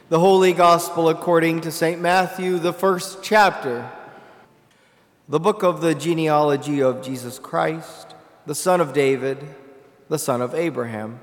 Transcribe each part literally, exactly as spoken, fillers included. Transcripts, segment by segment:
The Holy Gospel according to Saint Matthew, the first chapter. The book of the genealogy of Jesus Christ, the son of David, the son of Abraham.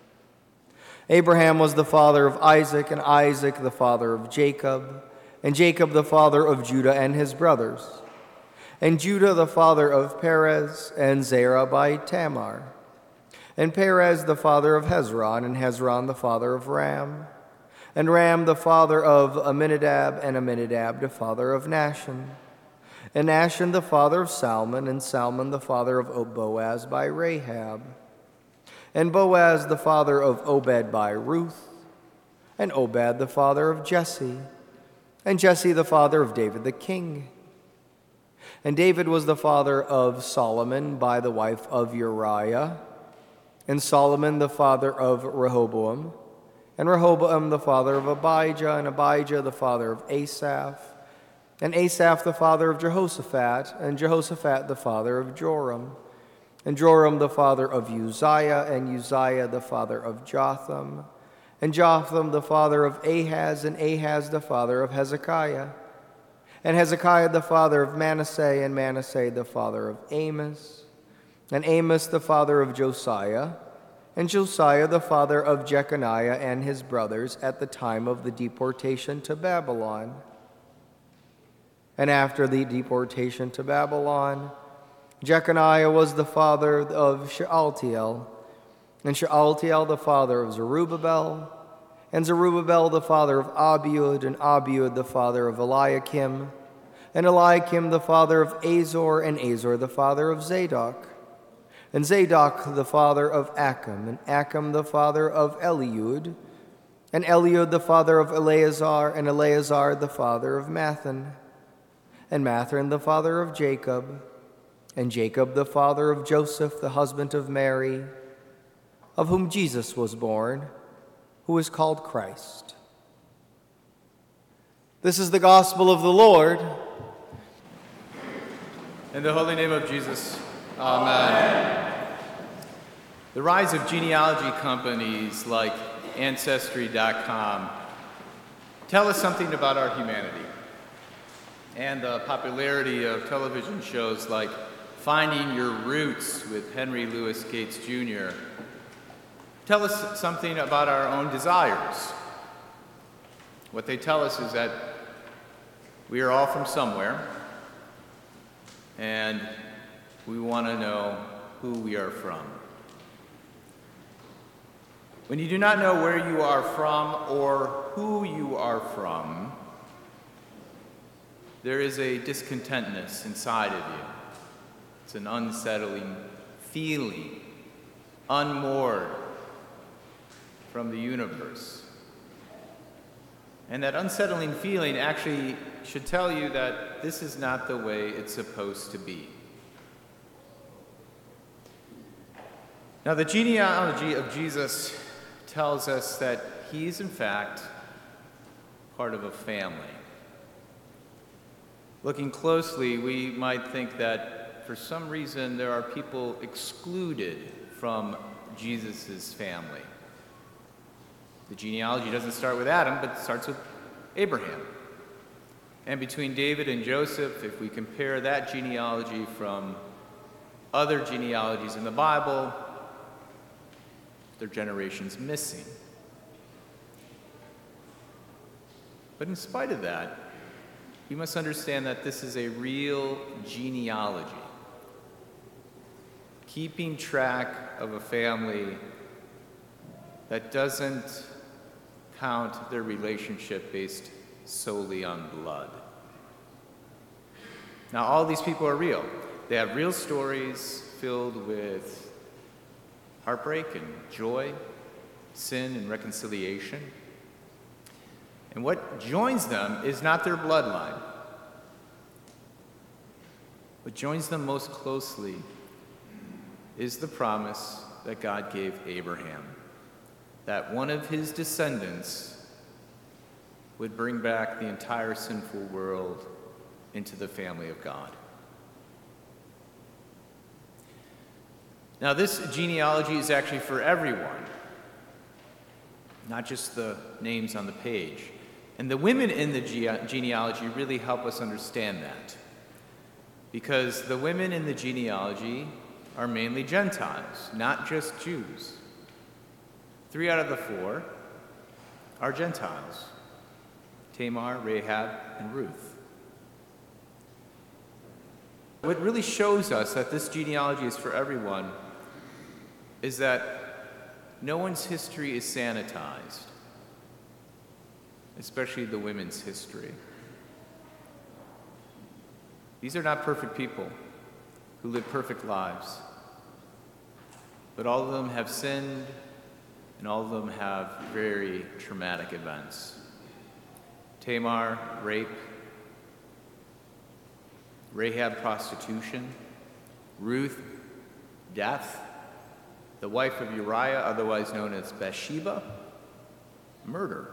Abraham was the father of Isaac, and Isaac the father of Jacob, and Jacob the father of Judah and his brothers, and Judah the father of Perez, and Zerah by Tamar, and Perez the father of Hezron, and Hezron the father of Ram, and Ram the father of Amminadab, and Amminadab the father of Nahshon, and Nahshon the father of Salmon, and Salmon the father of Boaz by Rahab, and Boaz the father of Obed by Ruth, and Obed the father of Jesse, and Jesse the father of David the king. And David was the father of Solomon by the wife of Uriah, and Solomon the father of Rehoboam, and Rehoboam the father of Abijah, and Abijah the father of Asaph, and Asaph the father of Jehoshaphat, and Jehoshaphat the father of Joram, and Joram the father of Uzziah, and Uzziah the father of Jotham, and Jotham the father of Ahaz, and Ahaz the father of Hezekiah, and Hezekiah the father of Manasseh, and Manasseh the father of Amos, and Amos the father of Josiah, and Josiah the father of Jeconiah and his brothers at the time of the deportation to Babylon. And after the deportation to Babylon, Jeconiah was the father of Shealtiel, and Shealtiel the father of Zerubbabel, and Zerubbabel the father of Abiud, and Abiud the father of Eliakim, and Eliakim the father of Azor, and Azor the father of Zadok, and Zadok the father of Achim, and Achim the father of Eliud, and Eliud the father of Eleazar, and Eleazar the father of Mathan, and Mathan the father of Jacob, and Jacob the father of Joseph, the husband of Mary, of whom Jesus was born, who is called Christ. This is the gospel of the Lord. In the holy name of Jesus, amen. The rise of genealogy companies like Ancestry dot com tell us something about our humanity. And the popularity of television shows like Finding Your Roots with Henry Louis Gates Junior tell us something about our own desires. What they tell us is that we are all from somewhere, and we want to know who we are from. When you do not know where you are from or who you are from, there is a discontentness inside of you. It's an unsettling feeling, unmoored from the universe. And that unsettling feeling actually should tell you that this is not the way it's supposed to be. Now, the genealogy of Jesus tells us that he is, in fact, part of a family. Looking closely, we might think that for some reason there are people excluded from Jesus' family. The genealogy doesn't start with Adam, but it starts with Abraham. And between David and Joseph, if we compare that genealogy from other genealogies in the Bible, their generation's missing. But in spite of that, you must understand that this is a real genealogy. Keeping track of a family that doesn't count their relationship based solely on blood. Now, all these people are real. They have real stories filled with heartbreak and joy, sin and reconciliation. And what joins them is not their bloodline. What joins them most closely is the promise that God gave Abraham, that one of his descendants would bring back the entire sinful world into the family of God. Now, this genealogy is actually for everyone. not just the names on the page. And the women in the ge- genealogy really help us understand that, because the women in the genealogy are mainly Gentiles, not just Jews. Three out of the four are Gentiles: Tamar, Rahab, and Ruth. What really shows us that this genealogy is for everyone is that no one's history is sanitized, especially the women's history. These are not perfect people who live perfect lives, but all of them have sinned, and all of them have very traumatic events. Tamar, rape; Rahab, prostitution; Ruth, death; the wife of Uriah, otherwise known as Bathsheba, murder.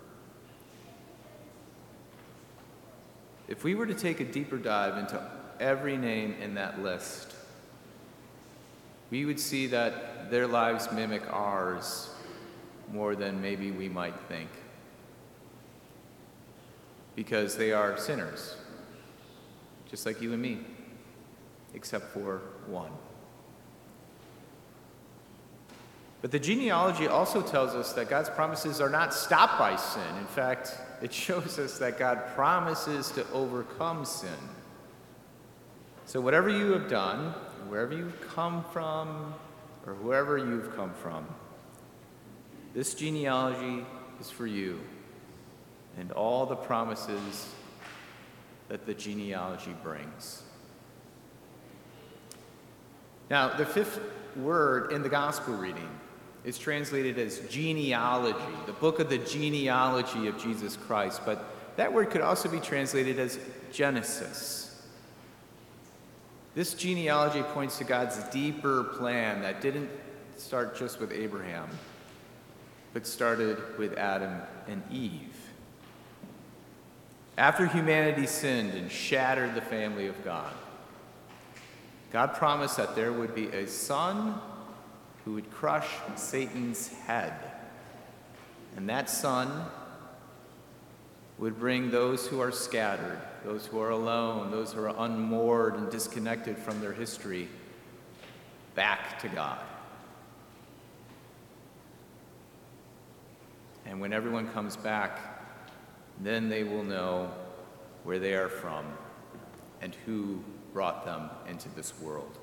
If we were to take a deeper dive into every name in that list, we would see that their lives mimic ours more than maybe we might think, because they are sinners, just like you and me, except for one. But the genealogy also tells us that God's promises are not stopped by sin. In fact, it shows us that God promises to overcome sin. So whatever you have done, wherever you've come from, or whoever you've come from, this genealogy is for you, and all the promises that the genealogy brings. Now, the fifth word in the gospel reading is translated as genealogy, the book of the genealogy of Jesus Christ, but that word could also be translated as Genesis. This genealogy points to God's deeper plan that didn't start just with Abraham, but started with Adam and Eve. After humanity sinned and shattered the family of God, God promised that there would be a son who would crush Satan's head. And that son would bring those who are scattered, those who are alone, those who are unmoored and disconnected from their history, back to God. And when everyone comes back, then they will know where they are from and who brought them into this world.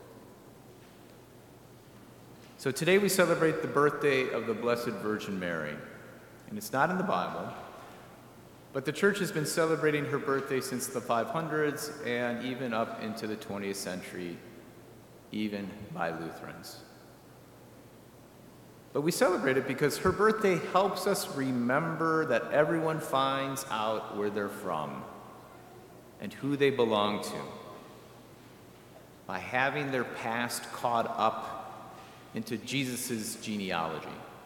So today we celebrate the birthday of the Blessed Virgin Mary. And it's not in the Bible, but the church has been celebrating her birthday since the five hundreds and even up into the twentieth century, even by Lutherans. But we celebrate it because her birthday helps us remember that everyone finds out where they're from and who they belong to by having their past caught up into Jesus' genealogy.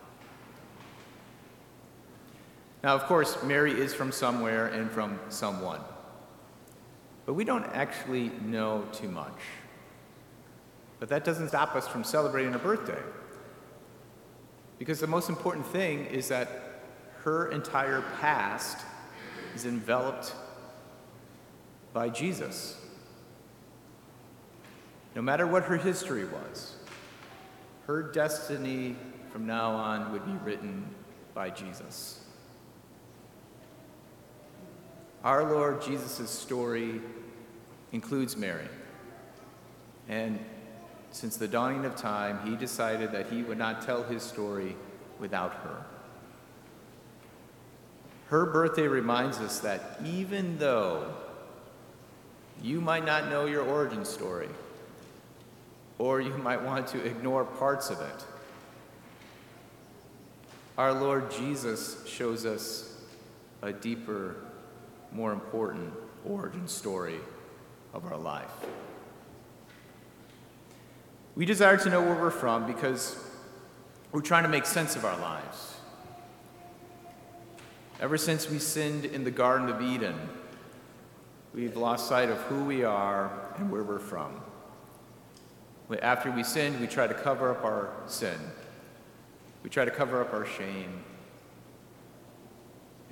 Now, of course, Mary is from somewhere and from someone, but we don't actually know too much. But that doesn't stop us from celebrating her birthday, because the most important thing is that her entire past is enveloped by Jesus. No matter what her history was, her destiny from now on would be written by Jesus. Our Lord Jesus' story includes Mary. And since the dawning of time, he decided that he would not tell his story without her. Her birthday reminds us that even though you might not know your origin story, or you might want to ignore parts of it, our Lord Jesus shows us a deeper, more important origin story of our life. We desire to know where we're from because we're trying to make sense of our lives. Ever since we sinned in the Garden of Eden, we've lost sight of who we are and where we're from. After we sinned, we try to cover up our sin. We try to cover up our shame.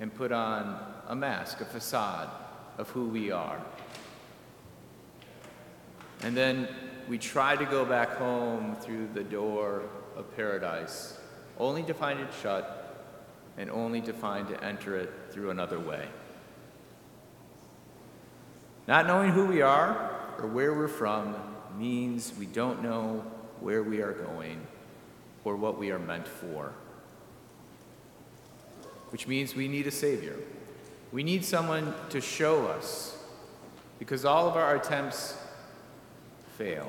and put on a mask, a facade of who we are. And then we try to go back home through the door of paradise, only to find it shut and only to find to enter it through another way. Not knowing who we are or where we're from means we don't know where we are going or what we are meant for. Which means we need a Savior. We need someone to show us, because all of our attempts fail.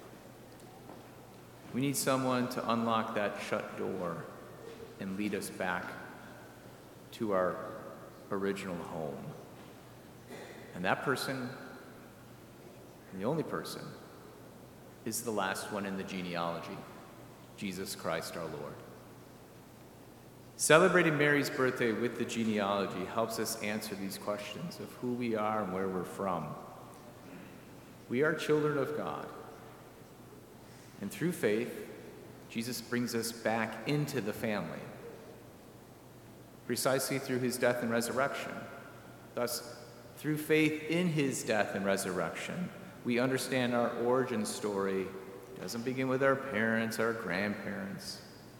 We need someone to unlock that shut door and lead us back to our original home. And that person, and the only person, is the last one in the genealogy, Jesus Christ our Lord. Celebrating Mary's birthday with the genealogy helps us answer these questions of who we are and where we're from. We are children of God. And through faith, Jesus brings us back into the family, precisely through his death and resurrection. Thus, through faith in his death and resurrection, we understand our origin story doesn't begin with our parents, our grandparents,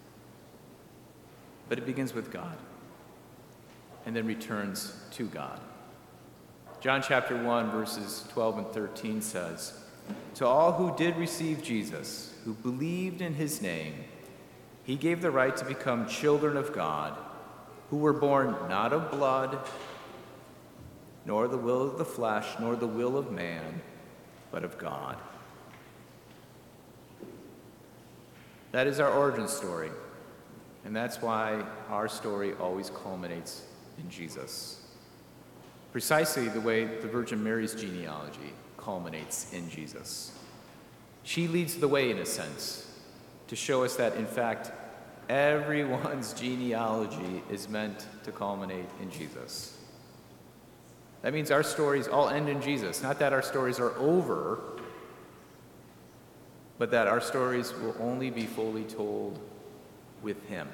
but it begins with God and then returns to God. John chapter one, verses twelve and thirteen says, "To all who did receive Jesus, who believed in his name, he gave the right to become children of God, who were born not of blood, nor the will of the flesh, nor the will of man, but of God." That is our origin story, and that's why our story always culminates in Jesus. Precisely the way the Virgin Mary's genealogy culminates in Jesus. She leads the way, in a sense, to show us that, in fact, everyone's genealogy is meant to culminate in Jesus. That means our stories all end in Jesus. Not that our stories are over, but that our stories will only be fully told with him.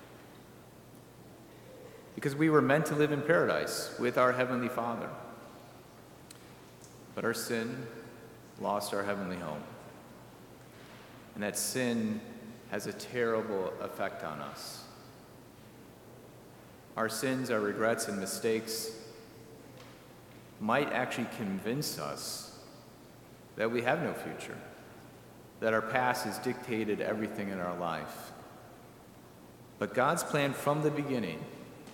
Because we were meant to live in paradise with our Heavenly Father. But our sin lost our heavenly home. And that sin has a terrible effect on us. Our sins, our regrets, and mistakes might actually convince us that we have no future, that our past has dictated everything in our life. But God's plan from the beginning,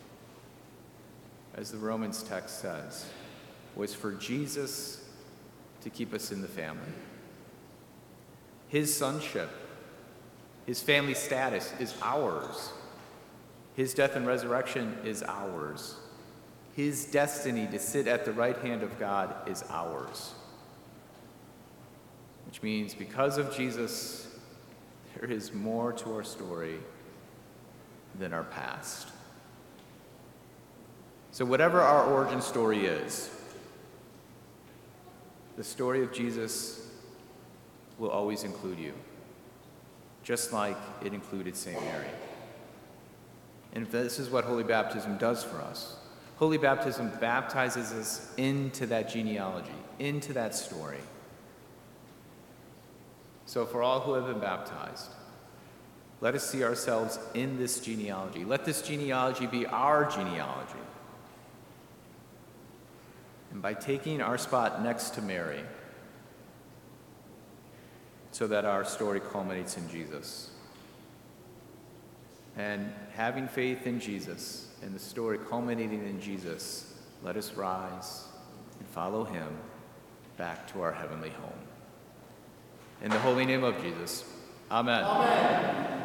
as the Romans text says, was for Jesus to keep us in the family. His sonship, his family status is ours. His death and resurrection is ours. His destiny to sit at the right hand of God is ours. Which means because of Jesus, there is more to our story than our past. So whatever our origin story is, the story of Jesus will always include you, just like it included Saint Mary. And this is what Holy Baptism does for us. Holy Baptism baptizes us into that genealogy, into that story. So for all who have been baptized, let us see ourselves in this genealogy. Let this genealogy be our genealogy. And by taking our spot next to Mary, so that our story culminates in Jesus. And having faith in Jesus and the story culminating in Jesus, let us rise and follow him back to our heavenly home. In the holy name of Jesus, amen. Amen.